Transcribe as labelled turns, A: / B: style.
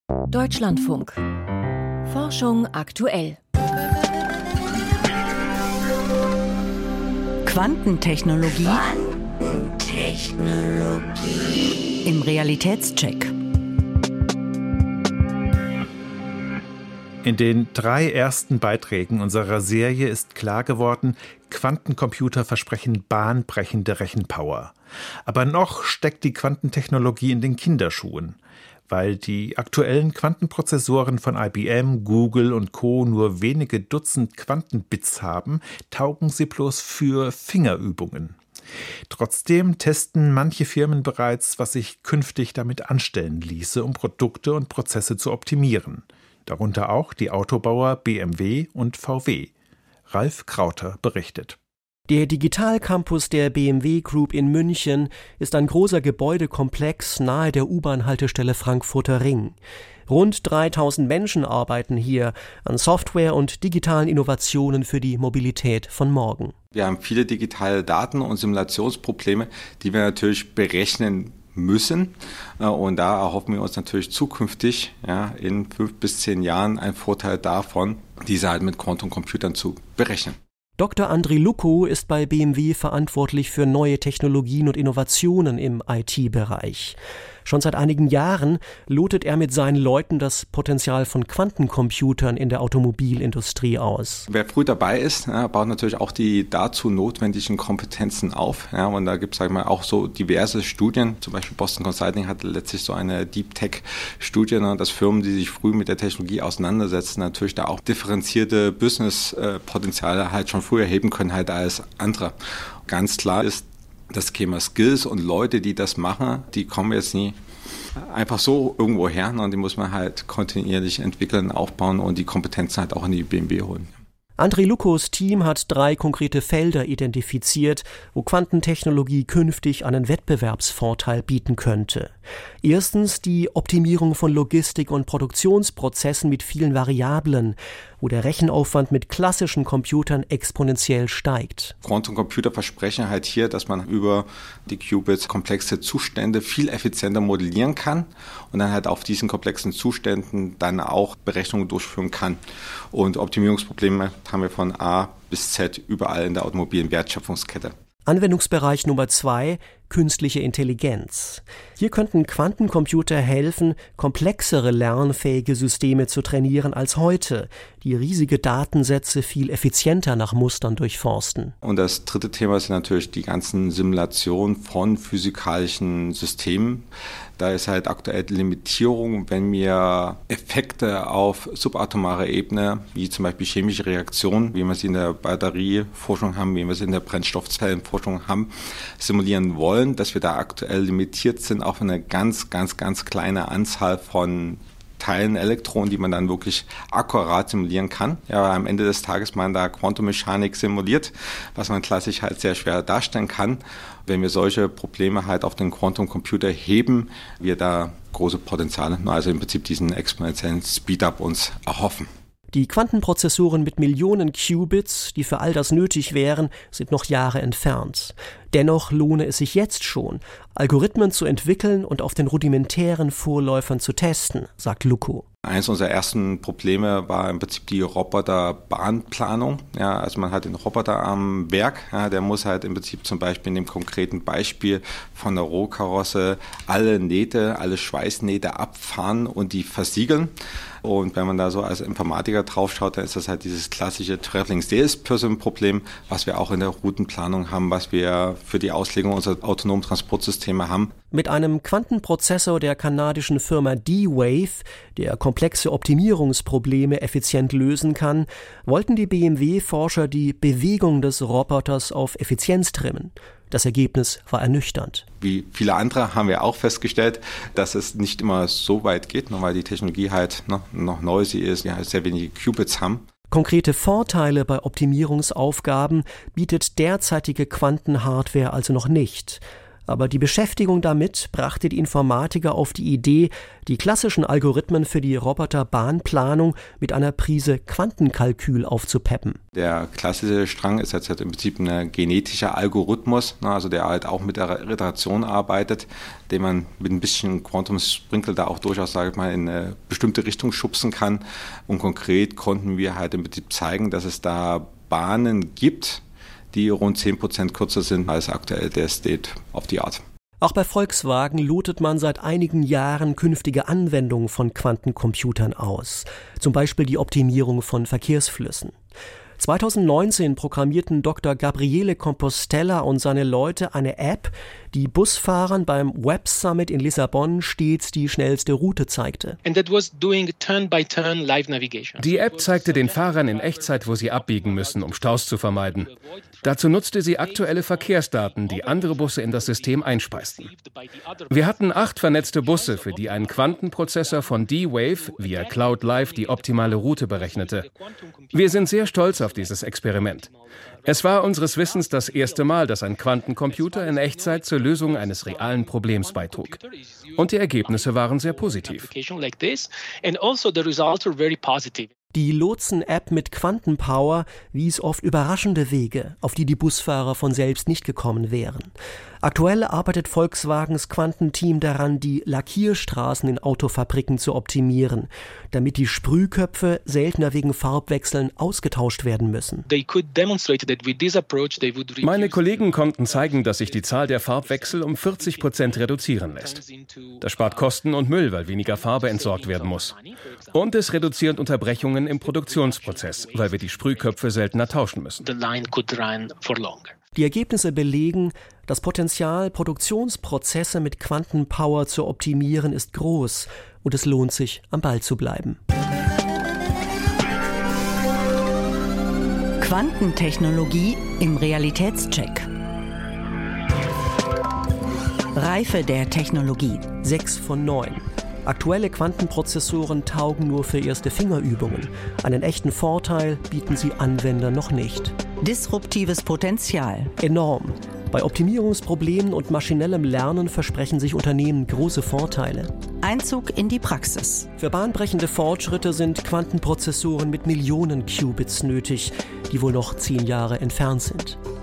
A: Deutschlandfunk. Forschung aktuell.
B: Quantentechnologie im Realitätscheck.
C: In den 3 ersten Beiträgen unserer Serie ist klar geworden, Quantencomputer versprechen bahnbrechende Rechenpower. Aber noch steckt die Quantentechnologie in den Kinderschuhen. Weil die aktuellen Quantenprozessoren von IBM, Google und Co. nur wenige Dutzend Quantenbits haben, taugen sie bloß für Fingerübungen. Trotzdem testen manche Firmen bereits, was sich künftig damit anstellen ließe, um Produkte und Prozesse zu optimieren. Darunter auch die Autobauer BMW und VW. Ralf Krauter berichtet.
D: Der Digital-Campus der BMW Group in München ist ein großer Gebäudekomplex nahe der U-Bahn-Haltestelle Frankfurter Ring. Rund 3000 Menschen arbeiten hier an Software und digitalen Innovationen für die Mobilität von morgen.
E: Wir haben viele digitale Daten und Simulationsprobleme, die wir natürlich berechnen müssen. Und da erhoffen wir uns natürlich zukünftig in 5 bis 10 Jahren einen Vorteil davon, diese halt mit Quantencomputern zu berechnen.
D: Dr. Andrei Lucko ist bei BMW verantwortlich für neue Technologien und Innovationen im IT-Bereich. Schon seit einigen Jahren lotet er mit seinen Leuten das Potenzial von Quantencomputern in der Automobilindustrie aus.
E: Wer früh dabei ist, baut natürlich auch die dazu notwendigen Kompetenzen auf. Und da gibt es auch so diverse Studien. Zum Beispiel Boston Consulting hatte letztlich so eine Deep Tech-Studie, dass Firmen, die sich früh mit der Technologie auseinandersetzen, natürlich da auch differenzierte Business-Potenziale halt schon früher heben können halt als andere. Ganz klar ist, das Thema Skills und Leute, die das machen, die kommen jetzt nie einfach so irgendwo her, und die muss man halt kontinuierlich entwickeln, aufbauen und die Kompetenzen halt auch in die BMW holen.
D: Andrei Lukkos Team hat 3 konkrete Felder identifiziert, wo Quantentechnologie künftig einen Wettbewerbsvorteil bieten könnte. Erstens die Optimierung von Logistik- und Produktionsprozessen mit vielen Variablen, wo der Rechenaufwand mit klassischen Computern exponentiell steigt.
E: Quantencomputer versprechen halt hier, dass man über die Qubits komplexe Zustände viel effizienter modellieren kann und dann halt auf diesen komplexen Zuständen dann auch Berechnungen durchführen kann. Und Optimierungsprobleme haben wir von A bis Z überall in der automobilen Wertschöpfungskette.
D: Anwendungsbereich Nummer 2, künstliche Intelligenz. Hier könnten Quantencomputer helfen, komplexere lernfähige Systeme zu trainieren als heute, die riesige Datensätze viel effizienter nach Mustern durchforsten.
E: Und das dritte Thema sind natürlich die ganzen Simulationen von physikalischen Systemen. Da ist halt aktuell die Limitierung, wenn wir Effekte auf subatomarer Ebene, wie zum Beispiel chemische Reaktionen, wie wir sie in der Batterieforschung haben, wie wir sie in der Brennstoffzellenforschung haben, simulieren wollen, dass wir da aktuell limitiert sind auf eine ganz kleine Anzahl von Teilen, Elektronen, die man dann wirklich akkurat simulieren kann. Ja, am Ende des Tages man da Quantenmechanik simuliert, was man klassisch halt sehr schwer darstellen kann. Wenn wir solche Probleme halt auf den Quantencomputer heben, wir da große Potenziale, also im Prinzip diesen exponentiellen Speedup uns erhoffen.
D: Die Quantenprozessoren mit Millionen Qubits, die für all das nötig wären, sind noch Jahre entfernt. Dennoch lohne es sich jetzt schon, Algorithmen zu entwickeln und auf den rudimentären Vorläufern zu testen, sagt Lucko.
E: Eines unserer ersten Probleme war im Prinzip die Roboterbahnplanung. Ja, also man hat den Roboter am Werk, der muss halt im Prinzip zum Beispiel in dem konkreten Beispiel von der Rohkarosse alle Nähte, alle Schweißnähte abfahren und die versiegeln. Und wenn man da so als Informatiker draufschaut, dann ist das halt dieses klassische Traveling Salesperson-Problem, was wir auch in der Routenplanung haben, was wir für die Auslegung unserer autonomen Transportsysteme haben.
D: Mit einem Quantenprozessor der kanadischen Firma D-Wave, der komplexe Optimierungsprobleme effizient lösen kann, wollten die BMW-Forscher die Bewegung des Roboters auf Effizienz trimmen. Das Ergebnis war ernüchternd.
E: Wie viele andere haben wir auch festgestellt, dass es nicht immer so weit geht, nur weil die Technologie halt noch neu ist, ja, sehr wenige Qubits haben.
D: Konkrete Vorteile bei Optimierungsaufgaben bietet derzeitige Quantenhardware also noch nicht. Aber die Beschäftigung damit brachte die Informatiker auf die Idee, die klassischen Algorithmen für die Roboterbahnplanung mit einer Prise Quantenkalkül aufzupeppen.
E: Der klassische Strang ist jetzt halt im Prinzip ein genetischer Algorithmus, also der halt auch mit der Iteration arbeitet, den man mit ein bisschen Quantum Sprinkle da auch durchaus, sage ich mal, in eine bestimmte Richtung schubsen kann. Und konkret konnten wir halt im Prinzip zeigen, dass es da Bahnen gibt, die rund 10% kürzer sind als aktuell der State of the Art.
D: Auch bei Volkswagen lotet man seit einigen Jahren künftige Anwendungen von Quantencomputern aus, zum Beispiel die Optimierung von Verkehrsflüssen. 2019 programmierten Dr. Gabriele Compostela und seine Leute eine App, die Busfahrern beim Web Summit in Lissabon stets die schnellste Route zeigte.
F: Die App zeigte den Fahrern in Echtzeit, wo sie abbiegen müssen, um Staus zu vermeiden. Dazu nutzte sie aktuelle Verkehrsdaten, die andere Busse in das System einspeisten. Wir hatten 8 vernetzte Busse, für die ein Quantenprozessor von D-Wave via Cloud Live die optimale Route berechnete. Wir sind sehr stolz auf dieses Experiment. Es war unseres Wissens das erste Mal, dass ein Quantencomputer in Echtzeit zur Lösung eines realen Problems beitrug. Und die Ergebnisse waren sehr positiv.
D: Die Lotsen-App mit Quantenpower wies oft überraschende Wege, auf die Busfahrer von selbst nicht gekommen wären. Aktuell arbeitet Volkswagens Quantenteam daran, die Lackierstraßen in Autofabriken zu optimieren, damit die Sprühköpfe seltener wegen Farbwechseln ausgetauscht werden müssen.
F: Meine Kollegen konnten zeigen, dass sich die Zahl der Farbwechsel um 40% reduzieren lässt. Das spart Kosten und Müll, weil weniger Farbe entsorgt werden muss. Und es reduziert Unterbrechungen im Produktionsprozess, weil wir die Sprühköpfe seltener tauschen müssen.
D: Die Ergebnisse belegen, das Potenzial, Produktionsprozesse mit Quantenpower zu optimieren, ist groß und es lohnt sich, am Ball zu bleiben.
B: Quantentechnologie im Realitätscheck. Reife der Technologie.
D: 6 von 9. Aktuelle Quantenprozessoren taugen nur für erste Fingerübungen. Einen echten Vorteil bieten sie Anwender noch nicht.
B: Disruptives Potenzial.
D: Enorm. Bei Optimierungsproblemen und maschinellem Lernen versprechen sich Unternehmen große Vorteile.
B: Einzug in die Praxis.
D: Für bahnbrechende Fortschritte sind Quantenprozessoren mit Millionen Qubits nötig, die wohl noch 10 Jahre entfernt sind.